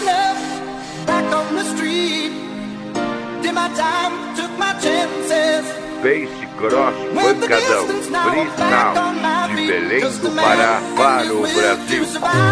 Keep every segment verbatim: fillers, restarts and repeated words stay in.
Space Cross Pancadão, freestyle, de Belém do Pará para o Brasil.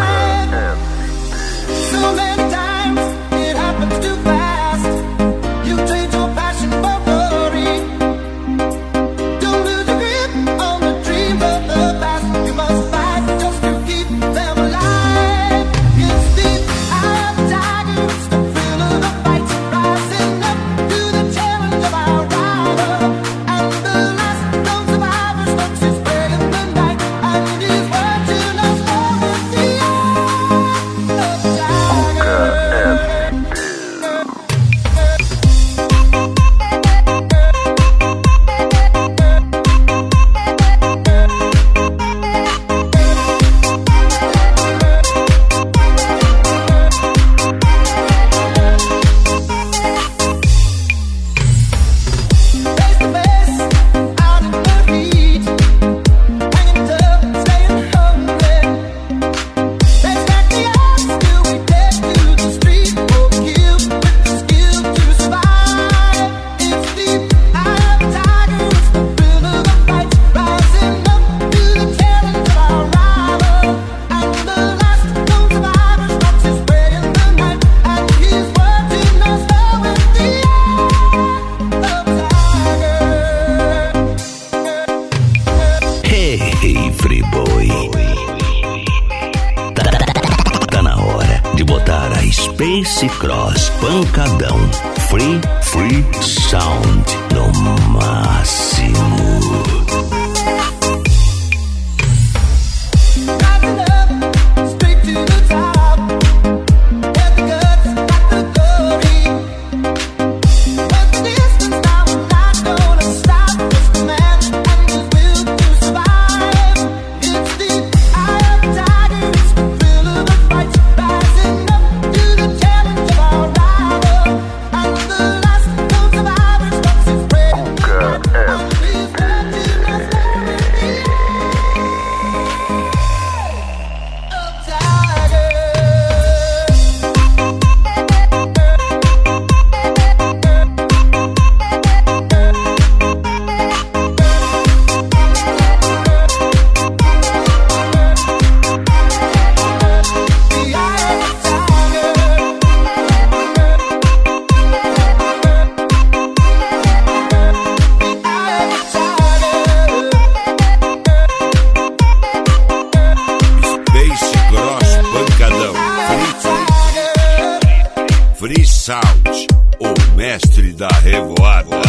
So many times it happens too fast. You trade your passion for glory. Don't lose your grip on the dreams of the past. You must fight just to keep them alive. It's the eye of the tiger, it's the thrill of the fight, rising up to the challenge of our rival. And the last known survivor stalks his prey in the night, and his word to us all is the eye of the tiger. Face to face, out in the heat, hanging tough, staying hungry. They stack the odds till we take to the street, overkill with the skill to survive. It's the eye of the tiger, it's the thrill of the fight, rising up to the challenge of our rival. And the last known survivor stalks his prey in the night, and his word to us all is the eye of the tiger. Hey, hey, free boy. Tá, tá, tá, tá na hora de botar a Space Cross Pancadão Free Free Sound no máximo. Rising up, straight to the top. Get the guts, got the glory. What's the distance now? I'm not gonna stop. Just a man and his will to survive. It's the eye of the tiger, it's the thrill of the fight, rising up to the challenge of our rival. And the last known survivor stalks his prey in the night, and his word to us all is the eye of the tiger. The eye of the tiger. The eye of the tiger. Space Cross Pancadão, free, free Sound, o mestre da revoada.